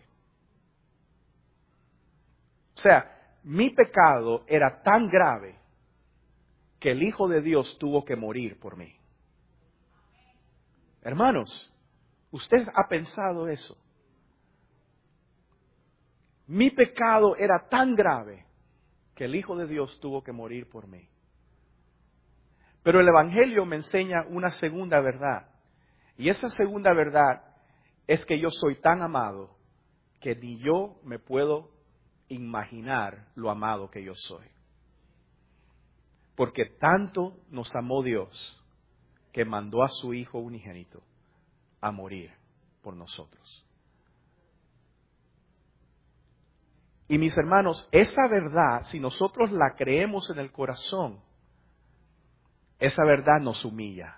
O sea, mi pecado era tan grave que el Hijo de Dios tuvo que morir por mí. Hermanos, ¿usted ha pensado eso? Mi pecado era tan grave que el Hijo de Dios tuvo que morir por mí. Pero el Evangelio me enseña una segunda verdad. Y esa segunda verdad es que yo soy tan amado que ni yo me puedo imaginar lo amado que yo soy. Porque tanto nos amó Dios que mandó a su Hijo unigénito a morir por nosotros. Y mis hermanos, esa verdad, si nosotros la creemos en el corazón, esa verdad nos humilla,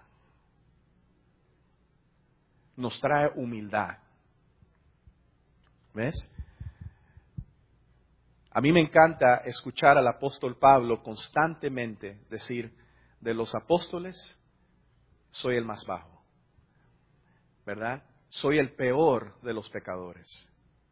nos trae humildad. ¿Ves? A mí me encanta escuchar al apóstol Pablo constantemente decir, de los apóstoles, soy el más bajo, ¿verdad? Soy el peor de los pecadores.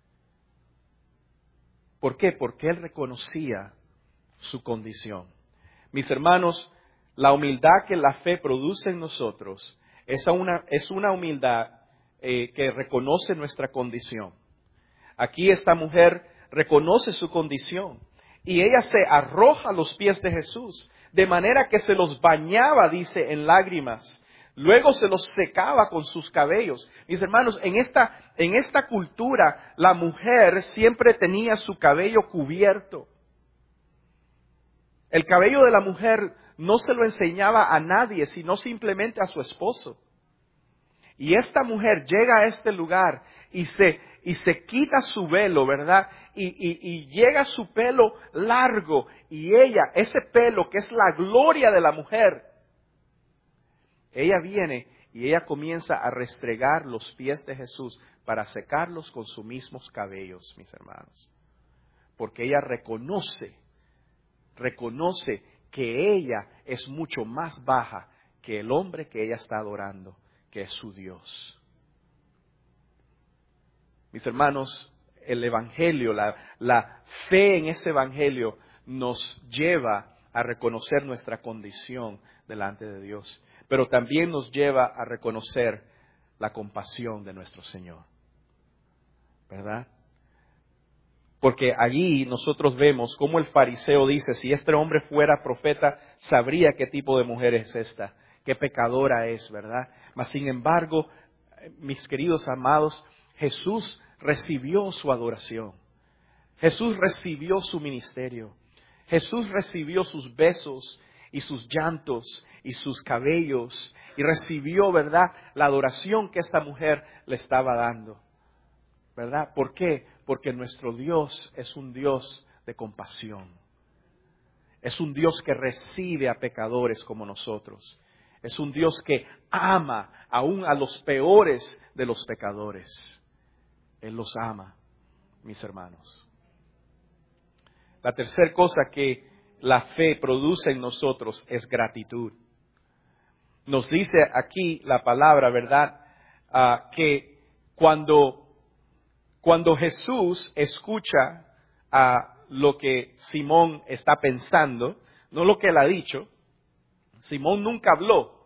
¿Por qué? Porque él reconocía su condición. Mis hermanos, la humildad que la fe produce en nosotros es una, es una humildad eh, que reconoce nuestra condición. Aquí esta mujer reconoce su condición y ella se arroja a los pies de Jesús, de manera que se los bañaba, dice, en lágrimas. Luego se los secaba con sus cabellos. Mis hermanos, en esta, en esta cultura, la mujer siempre tenía su cabello cubierto. El cabello de la mujer no se lo enseñaba a nadie, sino simplemente a su esposo. Y esta mujer llega a este lugar y se, y se quita su velo, ¿verdad? Y, y, y llega su pelo largo. Y ella, ese pelo que es la gloria de la mujer, ella viene y ella comienza a restregar los pies de Jesús para secarlos con sus mismos cabellos, mis hermanos. Porque ella reconoce, reconoce que ella es mucho más baja que el hombre que ella está adorando, que es su Dios. Mis hermanos, el Evangelio, la, la fe en ese Evangelio nos lleva a reconocer nuestra condición delante de Dios, pero también nos lleva a reconocer la compasión de nuestro Señor, ¿verdad? Porque allí nosotros vemos cómo el fariseo dice, si este hombre fuera profeta, sabría qué tipo de mujer es esta, qué pecadora es, ¿verdad? Mas sin embargo, mis queridos amados, Jesús recibió su adoración. Jesús recibió su ministerio. Jesús recibió sus besos y sus llantos y sus cabellos y recibió, ¿verdad?, la adoración que esta mujer le estaba dando. ¿Verdad? ¿Por qué? Porque nuestro Dios es un Dios de compasión. Es un Dios que recibe a pecadores como nosotros. Es un Dios que ama aún a los peores de los pecadores. Él los ama, mis hermanos. La tercera cosa que la fe produce en nosotros es gratitud. Nos dice aquí la palabra, ¿verdad? Uh, que cuando... Cuando Jesús escucha a lo que Simón está pensando, no lo que él ha dicho, Simón nunca habló.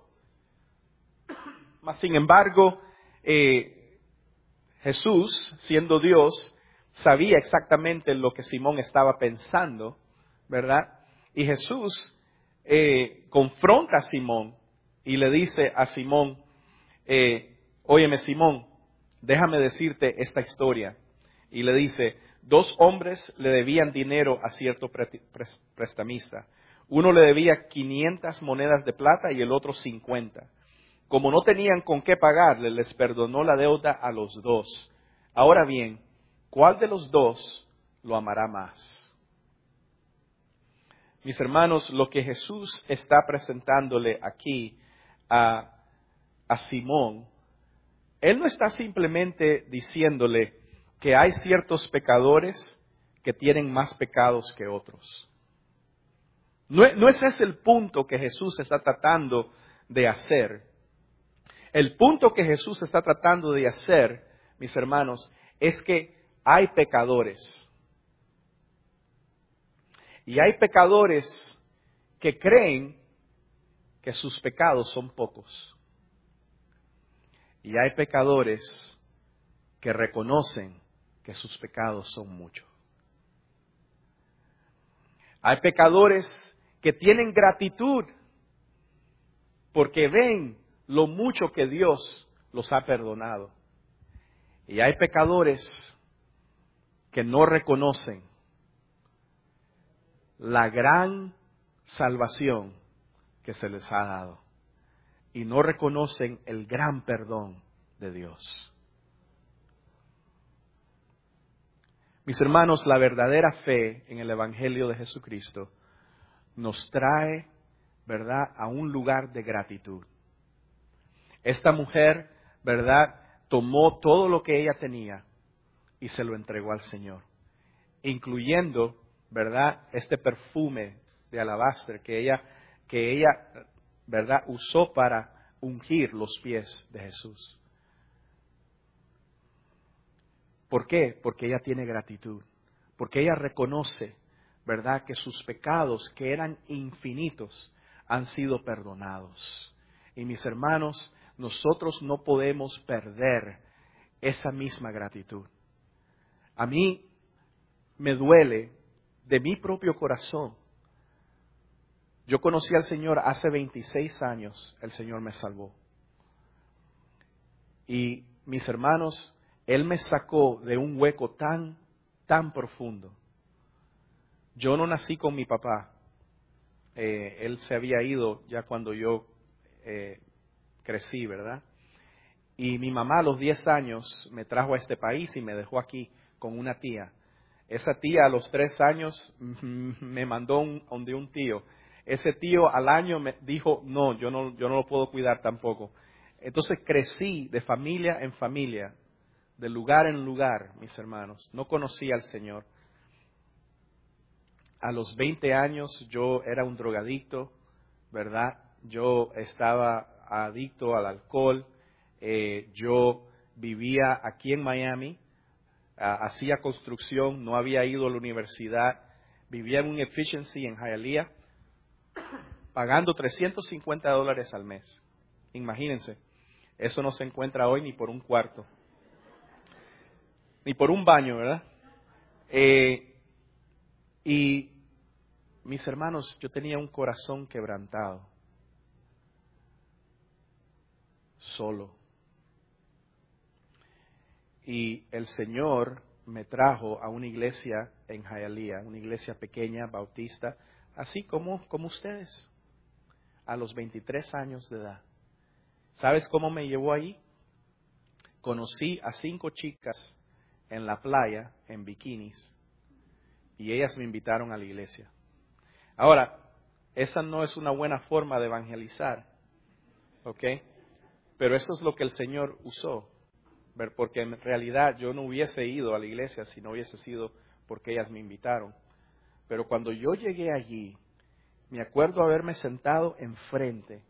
Mas sin embargo, eh, Jesús, siendo Dios, sabía exactamente lo que Simón estaba pensando, ¿verdad? Y Jesús eh, confronta a Simón y le dice a Simón, eh, óyeme Simón, déjame decirte esta historia. Y le dice, dos hombres le debían dinero a cierto prestamista. Uno le debía quinientas monedas de plata y el otro cincuenta. Como no tenían con qué pagarle, les perdonó la deuda a los dos. Ahora bien, ¿cuál de los dos lo amará más? Mis hermanos, lo que Jesús está presentándole aquí a, a Simón, Él no está simplemente diciéndole que hay ciertos pecadores que tienen más pecados que otros. No, no ese es el punto que Jesús está tratando de hacer. El punto que Jesús está tratando de hacer, mis hermanos, es que hay pecadores. Y hay pecadores que creen que sus pecados son pocos. Y hay pecadores que reconocen que sus pecados son muchos. Hay pecadores que tienen gratitud porque ven lo mucho que Dios los ha perdonado. Y hay pecadores que no reconocen la gran salvación que se les ha dado. Y no reconocen el gran perdón de Dios. Mis hermanos, la verdadera fe en el Evangelio de Jesucristo nos trae, ¿verdad?, a un lugar de gratitud. Esta mujer, ¿verdad?, tomó todo lo que ella tenía y se lo entregó al Señor, incluyendo, ¿verdad?, este perfume de alabastre que ella, que ella, ¿verdad?, usó para ungir los pies de Jesús. ¿Por qué? Porque ella tiene gratitud, porque ella reconoce, ¿verdad?, que sus pecados, que eran infinitos, han sido perdonados. Y mis hermanos, nosotros no podemos perder esa misma gratitud. A mí me duele de mi propio corazón. Yo conocí al Señor hace veintiséis años, el Señor me salvó. Y mis hermanos, Él me sacó de un hueco tan, tan profundo. Yo no nací con mi papá. Eh, él se había ido ya cuando yo eh, crecí, ¿verdad? Y mi mamá a los diez años me trajo a este país y me dejó aquí con una tía. Esa tía a los tres años me mandó un, donde un tío. Ese tío al año me dijo, no, yo no, yo no lo puedo cuidar tampoco. Entonces crecí de familia en familia, de lugar en lugar, mis hermanos. No conocía al Señor. A los veinte años yo era un drogadicto, ¿verdad? Yo estaba adicto al alcohol. Eh, yo vivía aquí en Miami, uh, hacía construcción, no había ido a la universidad. Vivía en un Efficiency en Hialeah, pagando trescientos cincuenta dólares al mes. Imagínense, eso no se encuentra hoy ni por un cuarto, ni por un baño, ¿verdad? Eh, y mis hermanos, yo tenía un corazón quebrantado, solo. Y el Señor me trajo a una iglesia en Hialeah, una iglesia pequeña, bautista, así como, como ustedes, a los veintitrés años de edad. ¿Sabes cómo me llevó ahí? Conocí a cinco chicas en la playa, en bikinis, y ellas me invitaron a la iglesia. Ahora, esa no es una buena forma de evangelizar, ¿ok? Pero eso es lo que el Señor usó, porque en realidad yo no hubiese ido a la iglesia si no hubiese sido porque ellas me invitaron. Pero cuando yo llegué allí, me acuerdo haberme sentado enfrente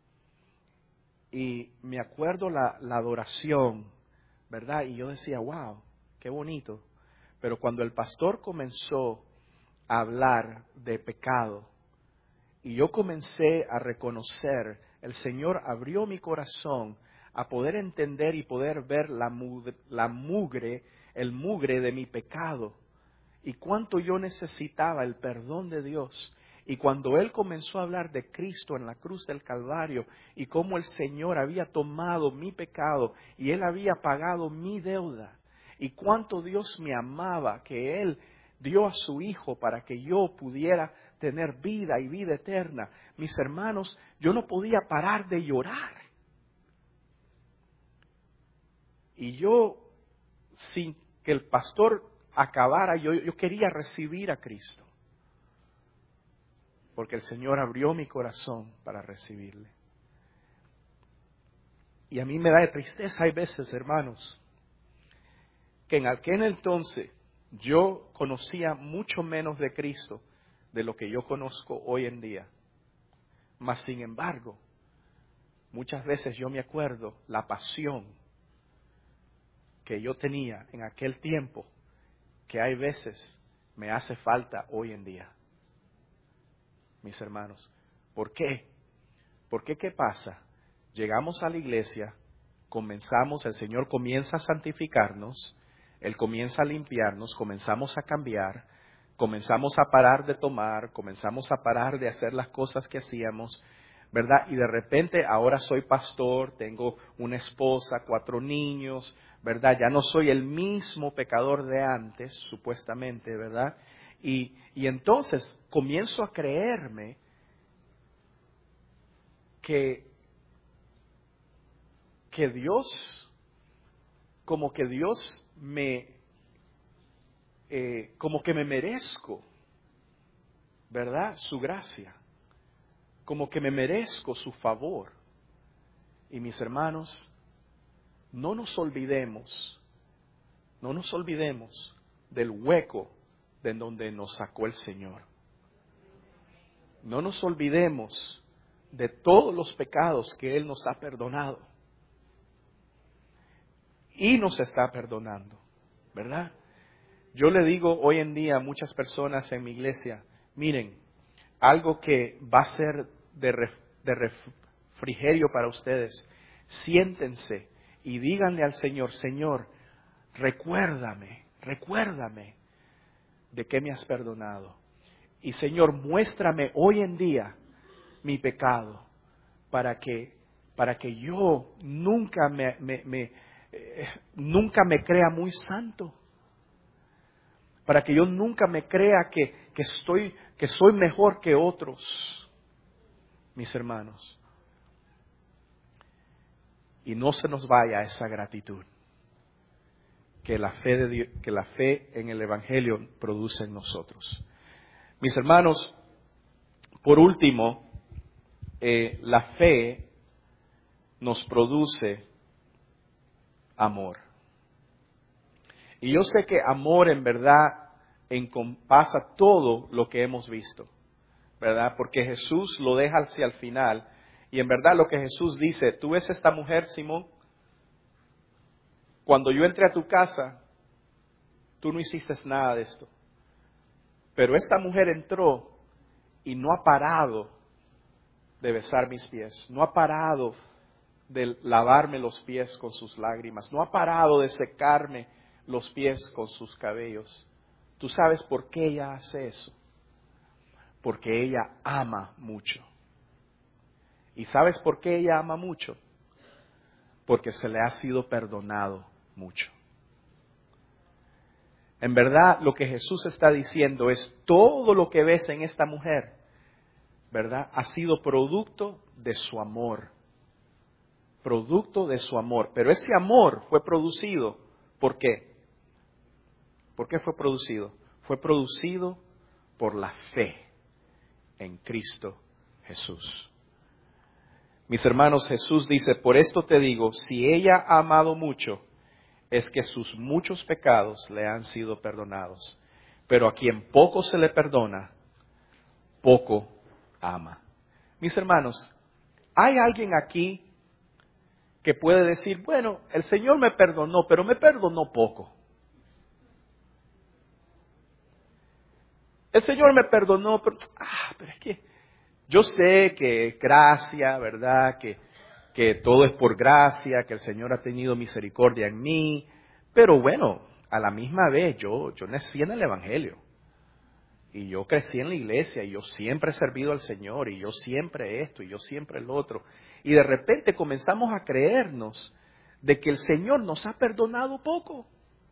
y me acuerdo la, la adoración, ¿verdad? Y yo decía, wow, qué bonito. Pero cuando el pastor comenzó a hablar de pecado y yo comencé a reconocer, el Señor abrió mi corazón a poder entender y poder ver la mugre, la mugre, el mugre de mi pecado y cuánto yo necesitaba el perdón de Dios. Y cuando Él comenzó a hablar de Cristo en la cruz del Calvario y cómo el Señor había tomado mi pecado y Él había pagado mi deuda y cuánto Dios me amaba, que Él dio a su Hijo para que yo pudiera tener vida y vida eterna. Mis hermanos, yo no podía parar de llorar. Y yo, sin que el pastor acabara, yo, yo quería recibir a Cristo. Porque el Señor abrió mi corazón para recibirle. Y a mí me da de tristeza, hay veces, hermanos, que en aquel entonces yo conocía mucho menos de Cristo de lo que yo conozco hoy en día. Mas, sin embargo, muchas veces yo me acuerdo la pasión que yo tenía en aquel tiempo, que hay veces me hace falta hoy en día. Mis hermanos, ¿por qué? Porque ¿qué pasa? Llegamos a la iglesia, comenzamos, el Señor comienza a santificarnos, Él comienza a limpiarnos, comenzamos a cambiar, comenzamos a parar de tomar, comenzamos a parar de hacer las cosas que hacíamos, ¿verdad? Y de repente ahora soy pastor, tengo una esposa, cuatro niños, ¿verdad? Ya no soy el mismo pecador de antes, supuestamente, ¿verdad? Y, y entonces comienzo a creerme que, que Dios como que Dios me, eh, como que me merezco, ¿verdad? Su gracia, como que me merezco su favor. Y mis hermanos, no nos olvidemos, no nos olvidemos del hueco de donde nos sacó el Señor. No nos olvidemos de todos los pecados que Él nos ha perdonado. Y nos está perdonando, ¿verdad? Yo le digo hoy en día a muchas personas en mi iglesia, miren, algo que va a ser de, ref, de refrigerio para ustedes, siéntense y díganle al Señor, Señor, recuérdame, recuérdame de que me has perdonado. Y Señor, muéstrame hoy en día mi pecado para que, para que yo nunca me, me, me, eh, nunca me crea muy santo. Para que yo nunca me crea que, que, estoy, que soy mejor que otros, mis hermanos. Y no se nos vaya esa gratitud que la fe, de Dios, que la fe en el Evangelio produce en nosotros. Mis hermanos, por último, eh, la fe nos produce amor. Y yo sé que amor en verdad encompasa todo lo que hemos visto, ¿verdad? Porque Jesús lo deja hacia el final. Y en verdad lo que Jesús dice, tú ves esta mujer, Simón, cuando yo entré a tu casa, tú no hiciste nada de esto. Pero esta mujer entró y no ha parado de besar mis pies, no ha parado de lavarme los pies con sus lágrimas, no ha parado de secarme los pies con sus cabellos. ¿Tú sabes por qué ella hace eso? Porque ella ama mucho. ¿Y sabes por qué ella ama mucho? Porque se le ha sido perdonado mucho. En verdad, lo que Jesús está diciendo es todo lo que ves en esta mujer, ¿verdad? Ha sido producto de su amor. Producto de su amor. Pero ese amor fue producido, ¿por qué? ¿Por qué fue producido? Fue producido por la fe en Cristo Jesús. Mis hermanos, Jesús dice, por esto te digo, si ella ha amado mucho, es que sus muchos pecados le han sido perdonados. Pero a quien poco se le perdona, poco ama. Mis hermanos, ¿hay alguien aquí que puede decir, bueno, el Señor me perdonó, pero me perdonó poco? El Señor me perdonó, pero, ah, pero es que yo sé que es gracia, ¿verdad? Que, que todo es por gracia, que el Señor ha tenido misericordia en mí. Pero bueno, a la misma vez yo, yo nací en el Evangelio. Y yo crecí en la iglesia y yo siempre he servido al Señor y yo siempre esto y yo siempre el otro. Y de repente comenzamos a creernos de que el Señor nos ha perdonado poco.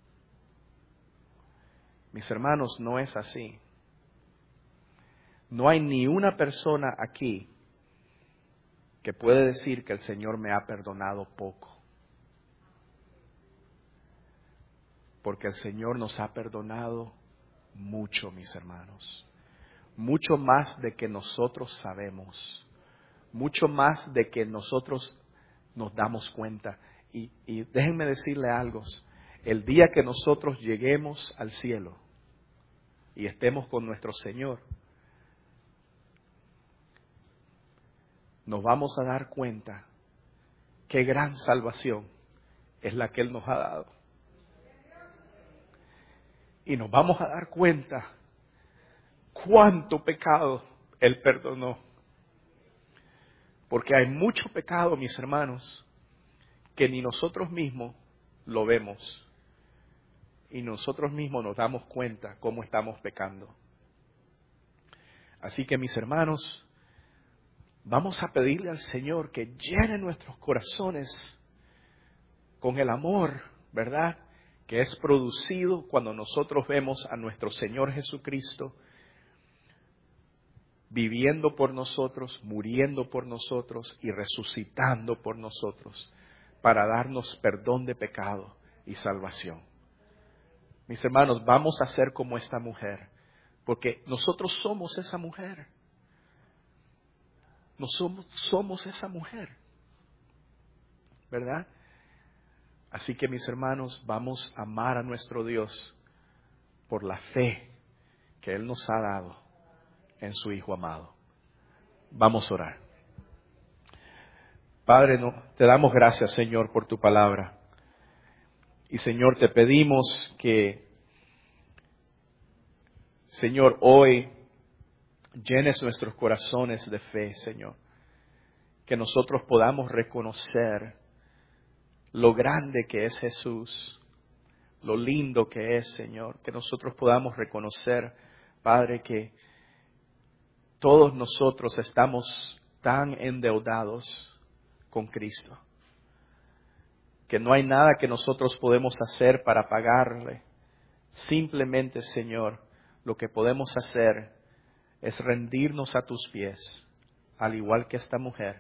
Mis hermanos, no es así. No hay ni una persona aquí que puede decir que el Señor me ha perdonado poco. Porque el Señor nos ha perdonado mucho, mis hermanos. Mucho más de que nosotros sabemos. Mucho más de que nosotros nos damos cuenta. Y, y déjenme decirle algo. El día que nosotros lleguemos al cielo y estemos con nuestro Señor, nos vamos a dar cuenta qué gran salvación es la que Él nos ha dado. Y nos vamos a dar cuenta cuánto pecado Él perdonó. Porque hay mucho pecado, mis hermanos, que ni nosotros mismos lo vemos. Y nosotros mismos nos damos cuenta cómo estamos pecando. Así que, mis hermanos, vamos a pedirle al Señor que llene nuestros corazones con el amor, ¿verdad?, que es producido cuando nosotros vemos a nuestro Señor Jesucristo viviendo por nosotros, muriendo por nosotros y resucitando por nosotros para darnos perdón de pecado y salvación. Mis hermanos, vamos a ser como esta mujer, porque nosotros somos esa mujer. No somos, somos esa mujer, ¿verdad? Así que, mis hermanos, vamos a amar a nuestro Dios por la fe que Él nos ha dado en su Hijo amado. Vamos a orar. Padre, no, te damos gracias, Señor, por tu palabra. Y, Señor, te pedimos que, Señor, hoy llenes nuestros corazones de fe, Señor. Que nosotros podamos reconocer lo grande que es Jesús, lo lindo que es, Señor. Que nosotros podamos reconocer, Padre, que todos nosotros estamos tan endeudados con Cristo, que no hay nada que nosotros podemos hacer para pagarle. Simplemente, Señor, lo que podemos hacer es rendirnos a tus pies, al igual que esta mujer.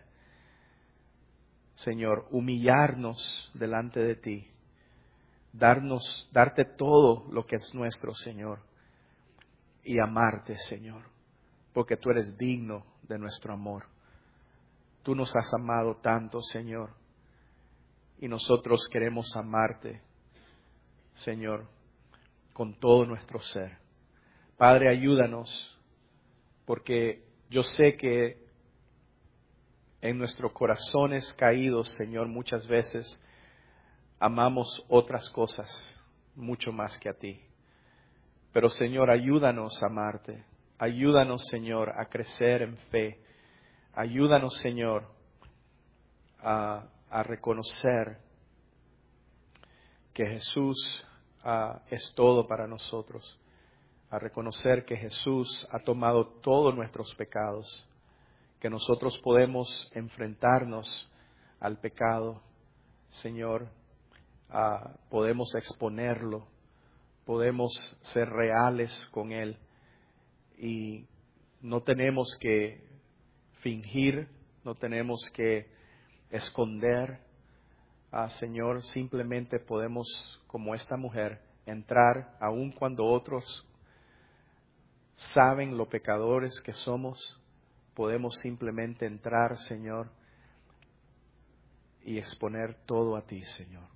Señor, humillarnos delante de ti, darnos, darte todo lo que es nuestro, Señor, y amarte, Señor, porque tú eres digno de nuestro amor. Tú nos has amado tanto, Señor, y nosotros queremos amarte, Señor, con todo nuestro ser. Padre, ayúdanos, porque yo sé que en nuestros corazones caídos, Señor, muchas veces amamos otras cosas mucho más que a ti. Pero, Señor, ayúdanos a amarte. Ayúdanos, Señor, a crecer en fe. Ayúdanos, Señor, a, a reconocer que Jesús uh, es todo para nosotros. A reconocer que Jesús ha tomado todos nuestros pecados. Que nosotros podemos enfrentarnos al pecado, Señor. Uh, podemos exponerlo. Podemos ser reales con Él. Y no tenemos que fingir, no tenemos que esconder, ah, Señor, simplemente podemos, como esta mujer, entrar aun cuando otros saben lo pecadores que somos, podemos simplemente entrar, Señor, y exponer todo a ti, Señor.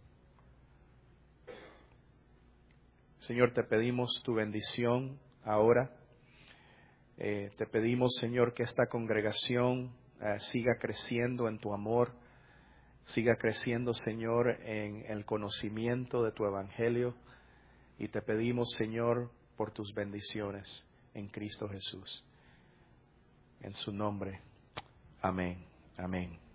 Señor, te pedimos tu bendición ahora. Eh, te pedimos, Señor, que esta congregación eh, siga creciendo en tu amor, siga creciendo, Señor, en el conocimiento de tu evangelio. Y te pedimos, Señor, por tus bendiciones en Cristo Jesús. En su nombre. Amén. Amén.